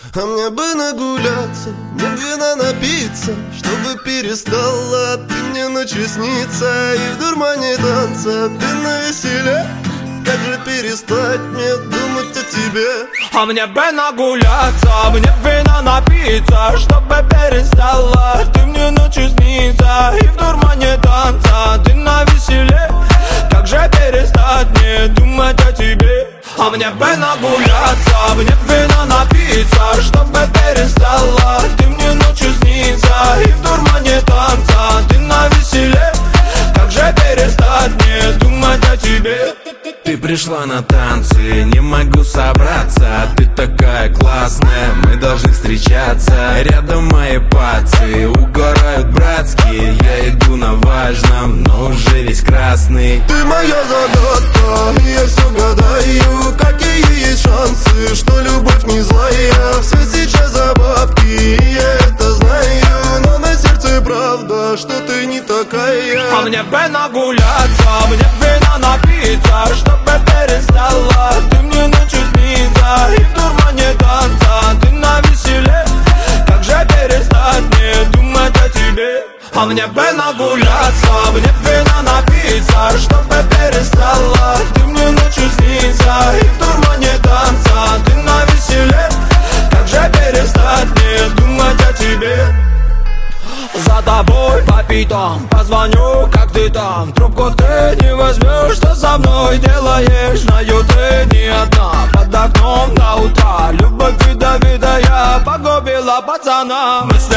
А мне бы нагуляться, мне вина напиться, чтобы перестала ты мне ночью сниться. И в дурмане танца ты навеселе. Как же перестать мне думать о тебе? А мне бы нагуляться, мне вина напиться, чтобы перестала ты мне ночью сниться. И в дурмане танца ты навеселе. Как же перестать мне думать о тебе? А мне бы нагуляться, мне вина напиться, чтобы перестала ты мне ночью сниться. И в дурмане танца ты навеселе. Как же перестать мне думать о тебе? Ты пришла на танцы, не могу собраться. Ты такая классная, мы должны встречаться. Рядом мои пацы угорают братские. Я иду на важном, но уже весь красный. Ты моя загадка, и я все гадаю. Какие есть шансы, что любовь не злая? Все сейчас за бабки, и я это знаю. Но на сердце правда, что ты не такая. А мне бы нагуляться, мне вина напиться, чтобы перестала ты мне ночью сниться. И в дурмане танца ты навеселе. Как же перестать мне думать о тебе? А мне бы нагуляться, мне вина напиться, чтобы перестала ты мне ночью сниться. И в дурмане танца ты навеселе. Как же перестать мне думать о тебе? За тобой по пятам позвоню, как ты там. Трубку ты не возьмешь, что со мной делаешь? Знаю, ты не одна, под окном до утра. Любовь ядовитая погубила пацана. Мысли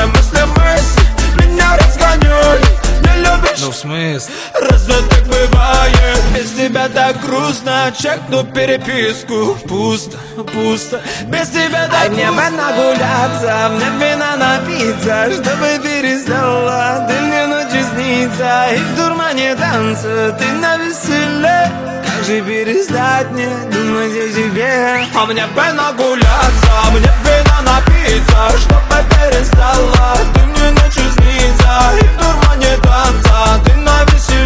меня разгоняют. Не любишь? Ну в смысле? Разве так бывает? Без тебя так грустно. Чекну переписку. Пусто, пусто. Без тебя так грустно. Мне бы нагуляться, мне вина напиться, чтобы перестала ты мне ночью сниться. И в дурмане танца ты навеселе. Как же перестать мне думать о тебе? А мне бы нагуляться, мне вина напиться, чтобы перестала ты мне ночью сниться. И в дурмане танца ты навеселе.